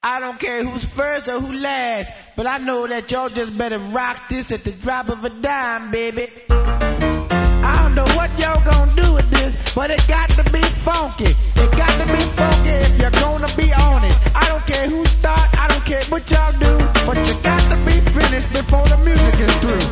I don't care who's first or who last, but I know that y'all just better rock this at the drop of a dime, baby. I don't know what y'all gonna do with this, but it got to be funky. It got to be funky if you're gonna be on it. I don't care who start, I don't care what y'all do, but you got to be finished before the music is through.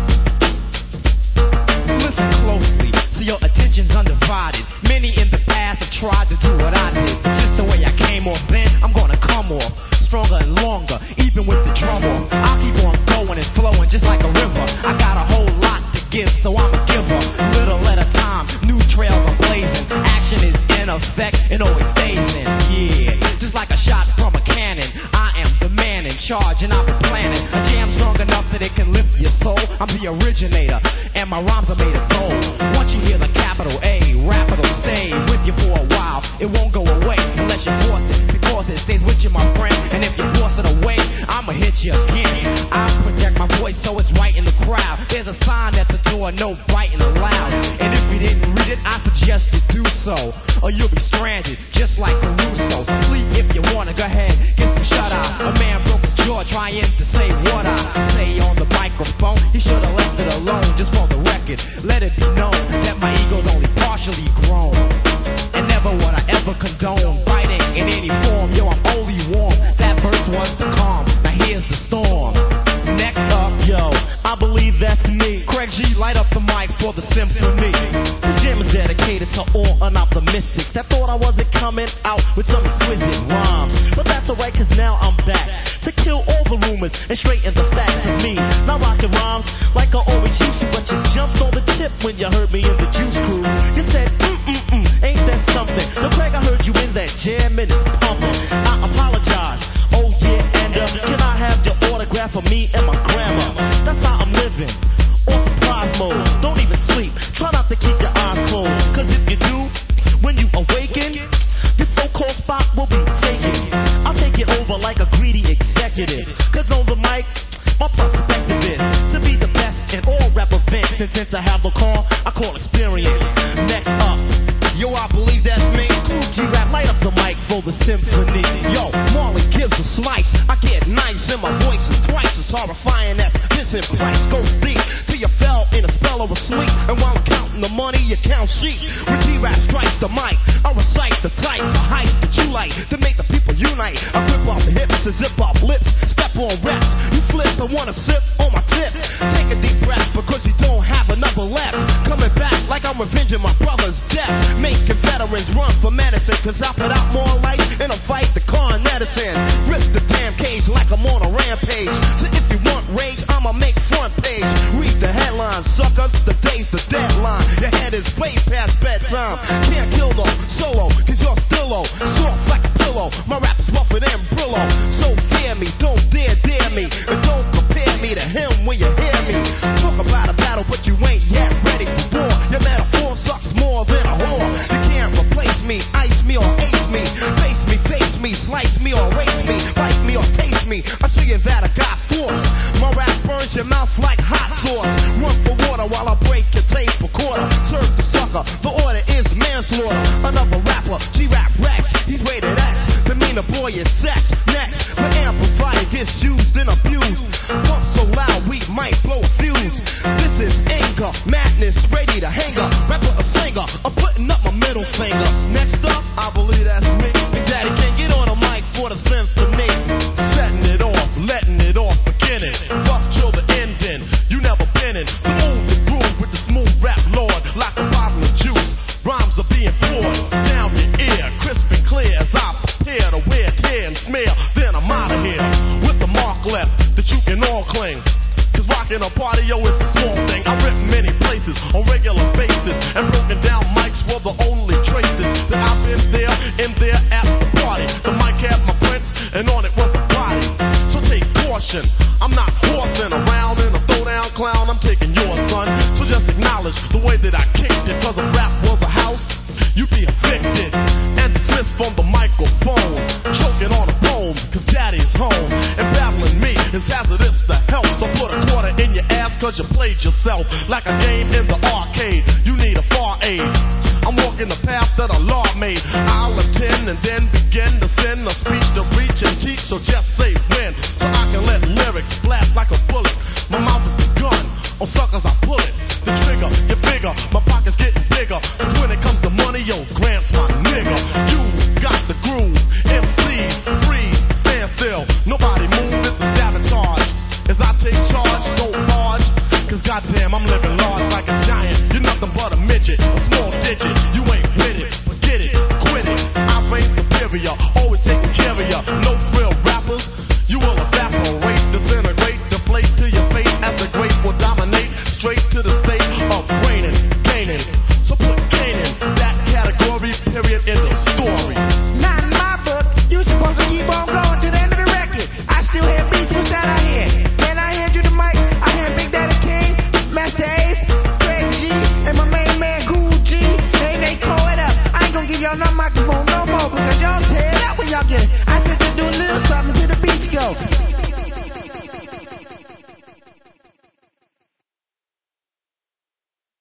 Listen closely, so your attention's undivided. Many in the past have tried to do what I did. Just the way I came off then, I'm gonna come off stronger and longer, even with the drum off. I'll keep on going and flowing just like a river. I got a whole lot to give, so I'm a giver. Little at a time, new trails I'm blazing. Action is in effect and always stays in. Yeah, just like a shot from a cannon. I am the man in charge and I've been planning a jam strong enough that it can lift your soul. I'm the originator and my rhymes are made of gold. Once you hear the capital A, rap it'll stay with you for a while. It won't go away unless you force it, because it stays with you, my friend. And if you force it away, I'ma hit you again. I project my voice so it's right in the crowd. There's a sign at the door, no biting allowed. And if you didn't read it, I suggest you do so, or you'll be stranded just like Caruso. Sleep if you wanna, go ahead, get some shut eye. A man broke his jaw trying to say what I say on the microphone. He should've left it alone, just for the record. Let it be known that my ego's only partially grown, and never would I ever condone fighting in any form. Yo, I'm only warm. That verse was the calm. Now here's the storm. Next up, yo, I believe that's me. Craig G, light up the mic for the symphony. This jam is dedicated to all unoptimistics that thought I wasn't coming out with some exquisite rhymes. But that's alright, cause now I'm back to kill all the rumors and straighten the facts of me. Now rocking rhymes like I always used to, but you jumped on the tip when you heard me in the Juice Crew. You said, ain't that something? Now Craig, I heard you in that jam and it's pumping. I apologize, oh yeah, and can I have your autograph for me and my grandma? That's how I'm living, on surprise mode. Don't even sleep, try not to keep your eyes closed, cause if you do, when you awaken, this so-called spot will be taken. I'll take it over like a greedy executive, cause on the mic, my perspective is to be the best in all rap events. And since I have the call, I call experience. Next up, yo, I believe that's me. Cool G-Rap, light up the mic for the symphony. Yo, Marley gives a slice. I get nice and my voice is twice as horrifying as Vincent Price. Goes deep till you fell in a spell of a sleep. And while I'm counting the money, you count sheep. When G-Rap strikes the mic, I recite the type of hype that you like to make the people unite. I rip off the hips and zip off lips, step on reps. You flip and wanna sip on my tip. Take a deep breath because you don't have another left. Coming back like I'm revenging my brother's death. Making veterans run for medicine, cause I put out more light in a fight the con medicine. Rip the damn cage like I'm on a rampage. So if you want rage, I'ma make front page. Read the headlines, suckers, the day's the deadline. Your head is way past bedtime. Can't kill no solo, cause you're still low. Soft like a pillow, my rap is rougher than Brillo. So fear me, don't dare me. And don't compare me to him when you hear me. Talk about a battle, but you ain't yet ready for war. Your metaphor sucks more than a whore. You can't replace me, ice me or ace me. Face me, slice me or erase me. Bite me or taste me, I show you that I got force. My rap burns your mouth like hot sauce. Run for water while I break your tape recorder. Serve the sucker, the order is manslaughter. Another rapper, G-Rap Rex, he's rated X. The meaner boy is sex. Next, the amplifier gets used and abused. Pump so loud we might blow a fuse. This is anger, madness, ready to hang up. Rapper or singer, I'm putting up my middle finger. Next up, I believe that's me. Big Daddy can't get on a mic for the symphony. setting it off, letting it off, beginning. Rough till the ending, you never been in. The move, the groove with the smooth rap lord. Like a bottle of juice, rhymes are being poured down your ear, crisp and clear as I prepare to wear, tear and smear. Then I'm out of here with the mark left that you can all cling. Cause rocking a party, yo, it's a small thing. I rip many places on regular basis, and broken down mics were the only traces that I've been there, in there at the party. The mic had my prints, and on it was a body. So take caution, I'm not horsing around in a throwdown clown. I'm taking yours, son. So just acknowledge the way that I kicked it. Cause if rap was a house, you'd be evicted and dismissed from the microphone. Choking on a bone, cause daddy's home. And battling me is hazardous to health. So put a quarter in your ass cause you played yourself. Like a game in the arcade, you need a far aid. I'm walking the path that Allah made. I'll attend and then begin to send a speech